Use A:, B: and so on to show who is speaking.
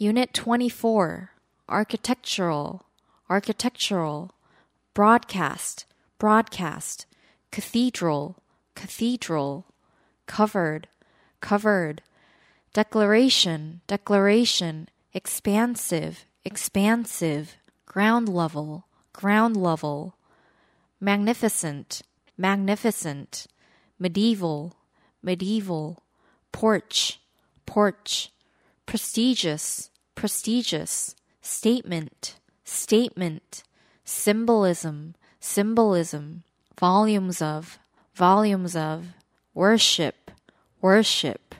A: Unit 24, architectural, architectural, broadcast, broadcast, cathedral, cathedral, covered, covered, declaration, declaration, expansive, expansive, ground level, ground level, magnificent, magnificent, medieval, medieval, porch, porch, prestigious, prestigious, statement, statement, symbolism, symbolism, volumes of, worship, worship,